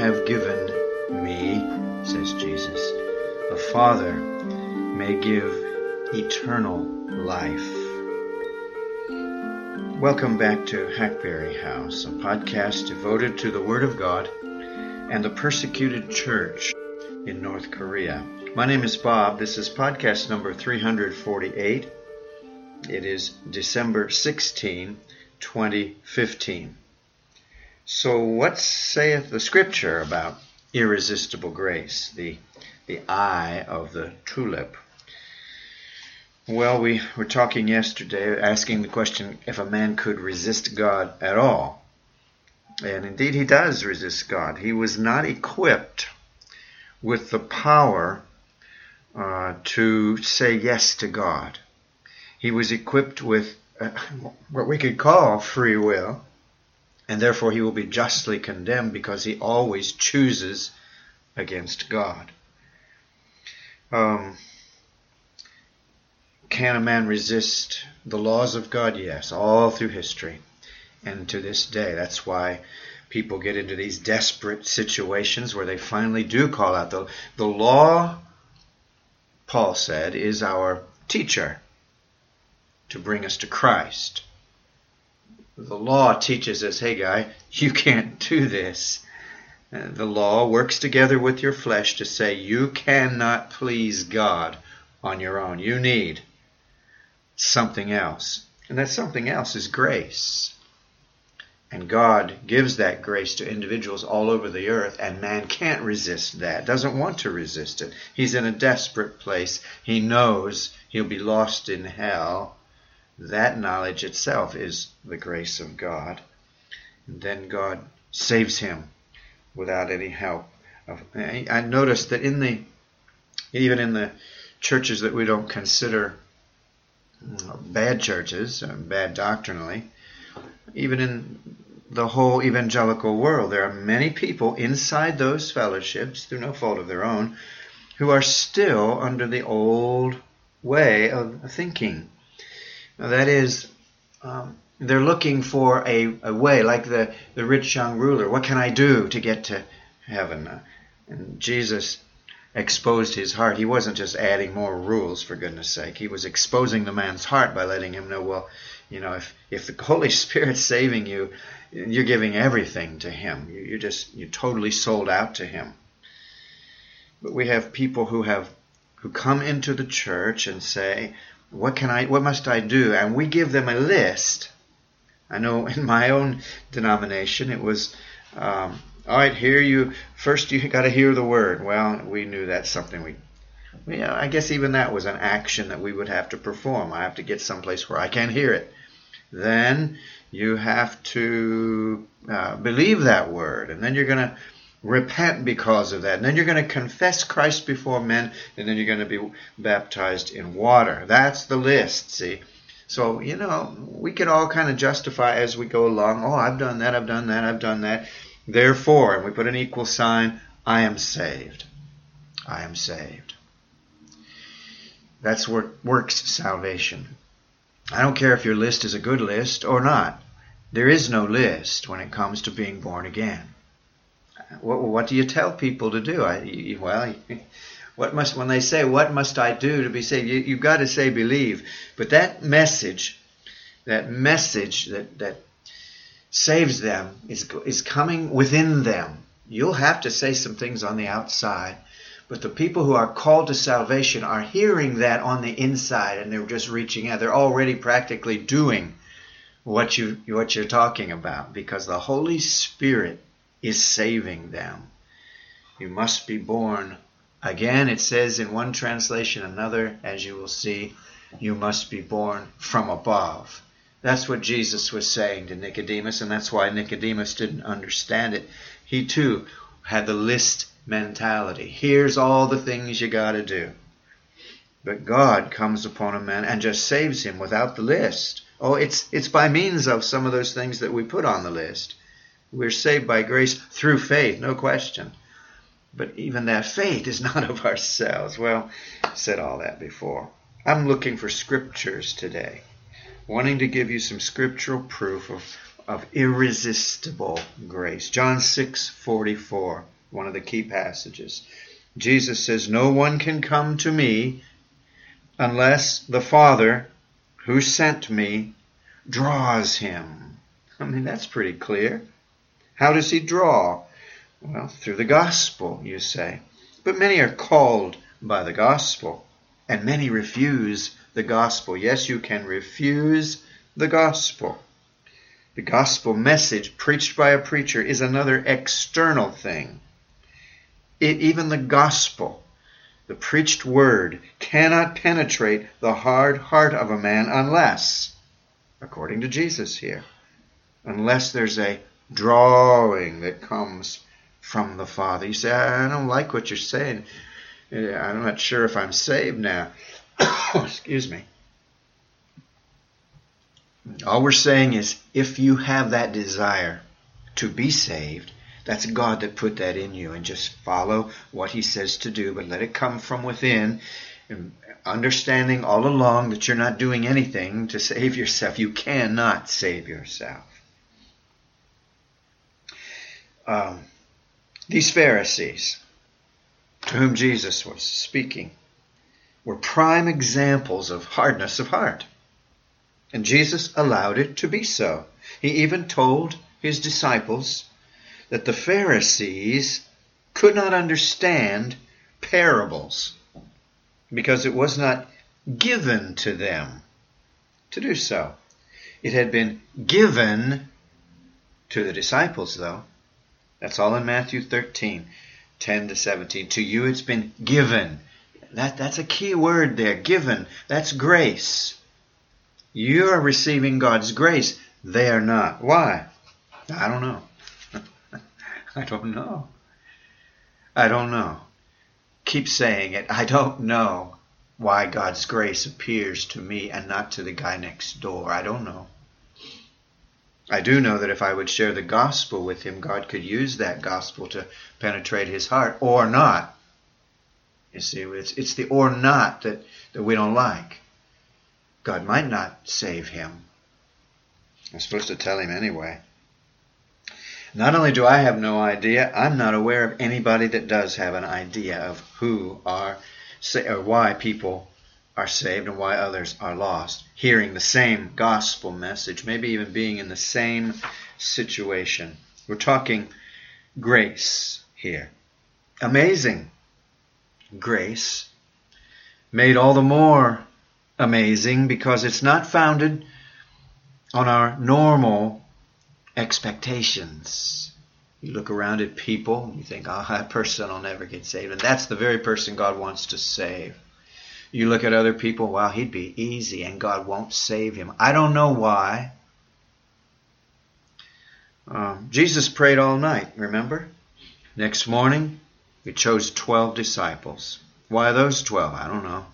have given me, says Jesus, the Father may give eternal life. Welcome back to Hackberry House, a podcast devoted to the Word of God and the persecuted church in North Korea. My name is Bob. This is podcast number 348. It is December 16, 2015. So what saith the Scripture about irresistible grace, the eye of the tulip? Well, we were talking yesterday, asking the question if a man could resist God at all. And indeed he does resist God. He was not equipped with the power to say yes to God. He was equipped with what we could call free will, and therefore he will be justly condemned because he always chooses against God. Can a man resist the laws of God? Yes, all through history and to this day. That's why people get into these desperate situations where they finally do call out. The law, Paul said, is our teacher to bring us to Christ. The law teaches us, hey guy, you can't do this. The law works together with your flesh to say you cannot please God on your own. You need something else. And that something else is grace. And God gives that grace to individuals all over the earth, and man can't resist that, doesn't want to resist it. He's in a desperate place. He knows he'll be lost in hell. That knowledge itself is the grace of God. And then God saves him without any help. I noticed that even in the churches that we don't consider bad churches, bad doctrinally, even in the whole evangelical world, there are many people inside those fellowships, through no fault of their own, who are still under the old way of thinking. Now, that is, they're looking for a way, like the rich young ruler. What can I do to get to heaven? And Jesus exposed his heart. He wasn't just adding more rules, for goodness sake. He was exposing the man's heart by letting him know, well, if the Holy Spirit's saving you, you're giving everything to him. You're totally sold out to him. But we have people who come into the church and say, what must I do? And we give them a list. I know in my own denomination it was, all right, first you got to hear the word. Well, we knew that's something I guess even that was an action that we would have to perform. I have to get someplace where I can hear it. Then you have to believe that word, and then you're going to repent because of that, and then you're going to confess Christ before men, and then you're going to be baptized in water. That's the list, see? So, we can all kind of justify as we go along, oh, I've done that, I've done that, I've done that. Therefore, and we put an equal sign, I am saved. I am saved. That's works salvation. I don't care if your list is a good list or not. There is no list when it comes to being born again. What do you tell people to do? When they say, what must I do to be saved? You've got to say believe. But that message that saves them is coming within them. You'll have to say some things on the outside. But the people who are called to salvation are hearing that on the inside, and they're just reaching out. They're already practically doing what you're talking about, because the Holy Spirit is saving them. You must be born again. It says in one translation, another, as you will see, you must be born from above. That's what Jesus was saying to Nicodemus, and that's why Nicodemus didn't understand it. He too had the list mentality. Here's all the things you got to do. But God comes upon a man and just saves him without the list. Oh, it's by means of some of those things that we put on the list. We're saved by grace through faith, no question. But even that faith is not of ourselves. Well, I said all that before. I'm looking for scriptures today, wanting to give you some scriptural proof of irresistible grace. John 6:44. one of the key passages. Jesus says, "No one can come to me unless the Father who sent me draws him." I mean, that's pretty clear. How does he draw? Well, through the gospel, you say. But many are called by the gospel, and many refuse the gospel. Yes, you can refuse the gospel. The gospel message preached by a preacher is another external thing. Even the gospel, the preached word, cannot penetrate the hard heart of a man unless, according to Jesus here, unless there's a drawing that comes from the Father. You say, "I don't like what you're saying. I'm not sure if I'm saved now." Excuse me. All we're saying is, if you have that desire to be saved, that's God that put that in you, and just follow what he says to do, but let it come from within, and understanding all along that you're not doing anything to save yourself. You cannot save yourself. These Pharisees, to whom Jesus was speaking, were prime examples of hardness of heart. And Jesus allowed it to be so. He even told his disciples that the Pharisees could not understand parables because it was not given to them to do so. It had been given to the disciples, though. That's all in Matthew 13, 10 to 17. To you it's been given. That's a key word there, given. That's grace. You are receiving God's grace. They are not. Why? I don't know. I don't know. I don't know. Keep saying it. I don't know why God's grace appears to me and not to the guy next door. I don't know. I do know that if I would share the gospel with him, God could use that gospel to penetrate his heart, or not. You see, it's the or not that we don't like. God might not save him. I'm supposed to tell him anyway. Not only do I have no idea, I'm not aware of anybody that does have an idea of who are, or why people are saved and why others are lost. Hearing the same gospel message, maybe even being in the same situation. We're talking grace here. Amazing grace, made all the more amazing because it's not founded on our normal expectations. You look around at people and you think, "Oh, that person will never get saved." And that's the very person God wants to save. You look at other people, "Wow, he'd be easy," and God won't save him. I don't know why. Jesus prayed all night, remember? Next morning, he chose 12 disciples. Why those 12? I don't know.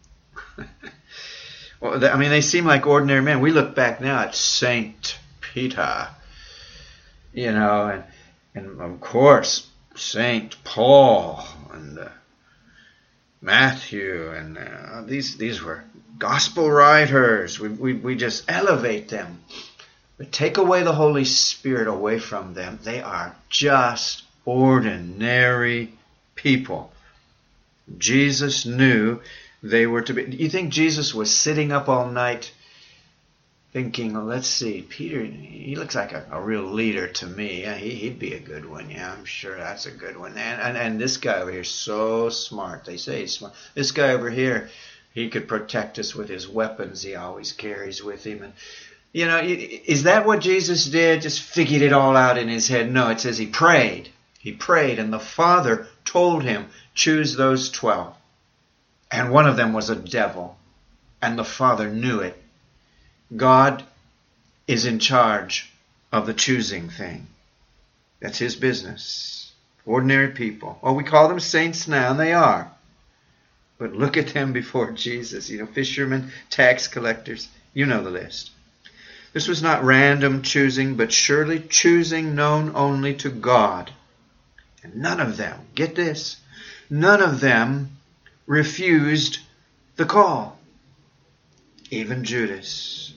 Well, I mean, they seem like ordinary men. We look back now at Saint Peter, and of course Saint Paul and Matthew, and these were gospel writers. We just elevate them, but take away the Holy Spirit away from them. They are just ordinary people. Jesus knew they were to be. You think Jesus was sitting up all night thinking, "Well, let's see, Peter, he looks like a real leader to me. Yeah, he'd be a good one. Yeah, I'm sure that's a good one. And this guy over here is so smart. They say he's smart. This guy over here, he could protect us with his weapons he always carries with him." And is that what Jesus did? Just figured it all out in his head? No, it says he prayed. He prayed, and the Father told him, "Choose those 12. And one of them was a devil. And the Father knew it. God is in charge of the choosing thing. That's his business. Ordinary people. Oh, we call them saints now, and they are. But look at them before Jesus. Fishermen, tax collectors. You know the list. This was not random choosing, but surely choosing known only to God. And none of them, get this, none of them refused the call. Even Judas.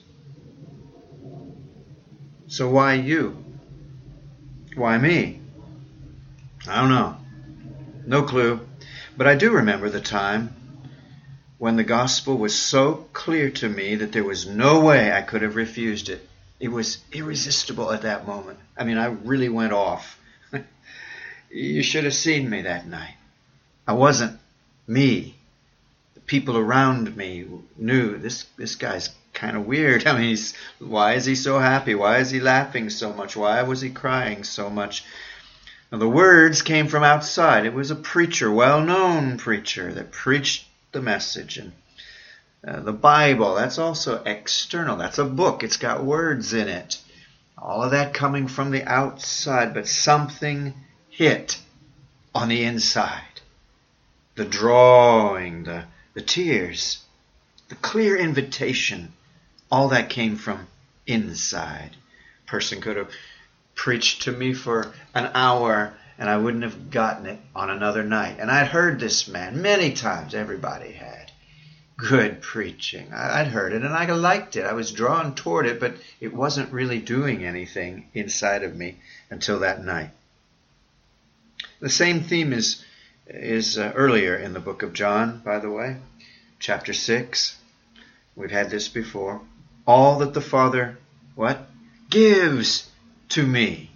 So why you? Why me? I don't know. No clue. But I do remember the time when the gospel was so clear to me that there was no way I could have refused it. It was irresistible at that moment. I mean, I really went off. You should have seen me that night. I wasn't me. The people around me knew this guy's kind of weird. I mean, why is he so happy? Why is he laughing so much? Why was he crying so much? Now, the words came from outside. It was a preacher, well-known preacher, that preached the message. And the Bible, that's also external. That's a book. It's got words in it. All of that coming from the outside, but something hit on the inside. The drawing, the tears, the clear invitation, all that came from inside. A person could have preached to me for an hour and I wouldn't have gotten it on another night. And I'd heard this man many times. Everybody had. Good preaching. I'd heard it and I liked it. I was drawn toward it, but it wasn't really doing anything inside of me until that night. The same theme is earlier in the book of John, by the way, chapter 6. We've had this before. All that the Father, what? Gives to me.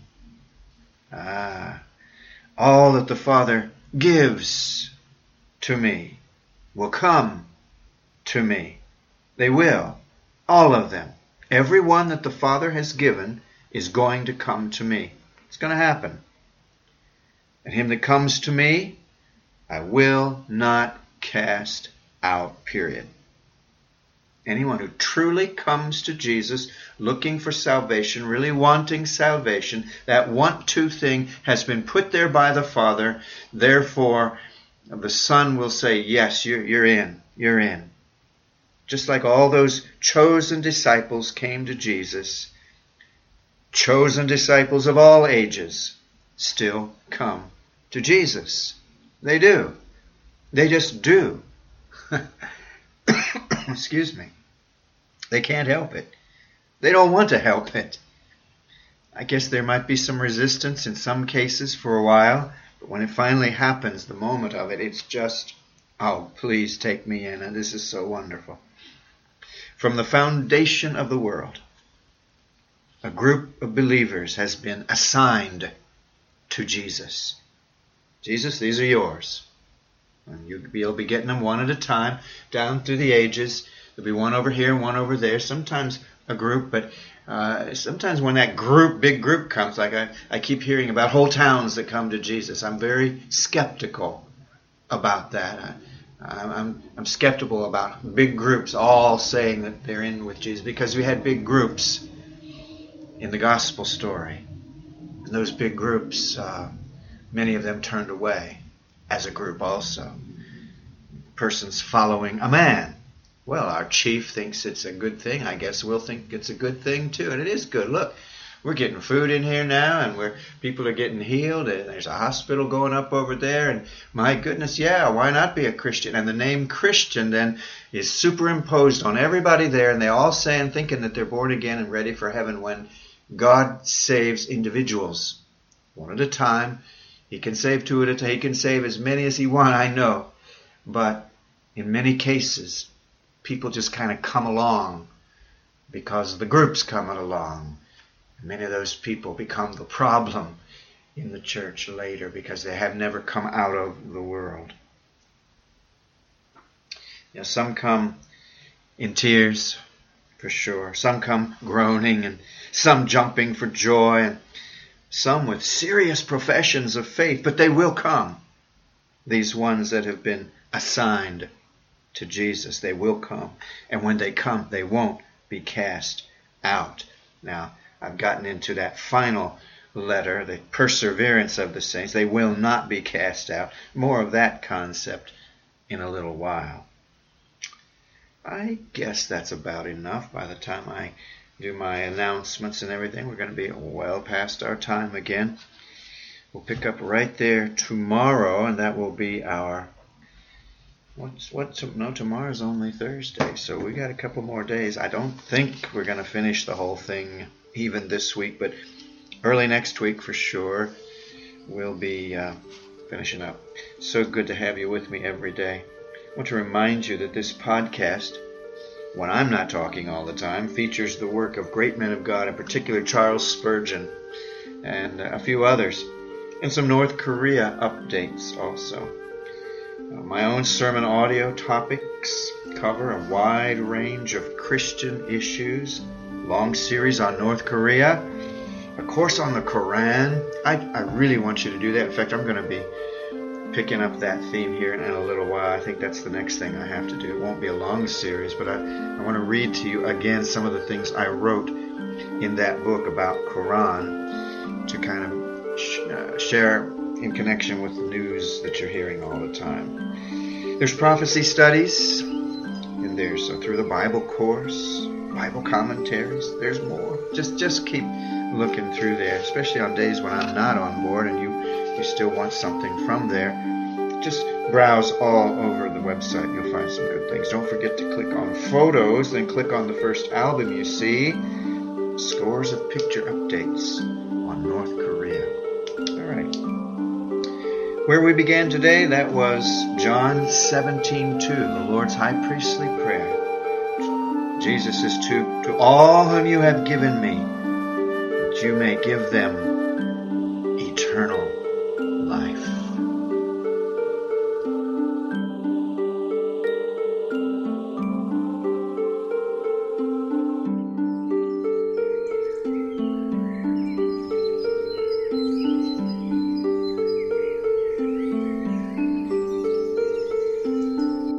All that the Father gives to me will come to me. They will. All of them. Every one that the Father has given is going to come to me. It's going to happen. And him that comes to me, I will not cast out, period. Anyone who truly comes to Jesus looking for salvation, really wanting salvation, that want-to thing has been put there by the Father. Therefore, the Son will say, yes, you're in. You're in. Just like all those chosen disciples came to Jesus, chosen disciples of all ages still come to Jesus. They do. They just do. Excuse me. They can't help it. They don't want to help it. I guess there might be some resistance in some cases for a while, but when it finally happens, the moment of it, it's just, oh, please take me in, and this is so wonderful. From the foundation of the world, a group of believers has been assigned to Jesus. Jesus, these are yours. And you'll be getting them one at a time down through the ages. There'll be one over here and one over there. Sometimes a group, but sometimes when that big group comes, like I keep hearing about whole towns that come to Jesus, I'm very skeptical about that. I'm skeptical about big groups all saying that they're in with Jesus, because we had big groups in the gospel story. And those big groups, many of them turned away as a group also. Persons following a man. Well, our chief thinks it's a good thing. I guess we'll think it's a good thing too. And it is good. Look, we're getting food in here now, and people are getting healed, and there's a hospital going up over there, and my goodness, yeah, why not be a Christian? And the name Christian then is superimposed on everybody there, and they all saying, thinking that they're born again and ready for heaven, when God saves individuals one at a time. He can save two at a time. He can save as many as he wants, I know. But in many cases, people just kind of come along because the group's coming along. Many of those people become the problem in the church later because they have never come out of the world. You know, some come in tears, for sure. Some come groaning, and some jumping for joy, and some with serious professions of faith, but they will come. These ones that have been assigned to Jesus, they will come. And when they come, they won't be cast out. Now, I've gotten into that final letter, the perseverance of the saints. They will not be cast out. More of that concept in a little while. I guess that's about enough. By the time I do my announcements and everything, we're going to be well past our time again. We'll pick up right there tomorrow, and that will be our... tomorrow's only Thursday, so we got a couple more days. I don't think we're going to finish the whole thing even this week, but early next week for sure. we'll be finishing up. So good to have you with me every day. I want to remind you that this podcast, when I'm not talking all the time, features the work of great men of God, in particular Charles Spurgeon and a few others, and some North Korea updates also. My own sermon audio topics cover a wide range of Christian issues, long series on North Korea, a course on the Quran. I really want you to do that. In fact, I'm going to be picking up that theme here in a little while. I think that's the next thing I have to do. It won't be a long series, but I want to read to you again some of the things I wrote in that book about Quran to kind of share in connection with the news that you're hearing all the time. There's prophecy studies in there, so through the Bible course, Bible commentaries, there's more. Just keep looking through there, especially on days when I'm not on board and you still want something from there. Just browse all over the website. You'll find some good things. Don't forget to click on photos, then click on the first album you see. Scores of picture updates on North Korea. All right. Where we began today, that was John 17:2, the Lord's high priestly prayer. Jesus says, to all whom you have given me, that you may give them eternal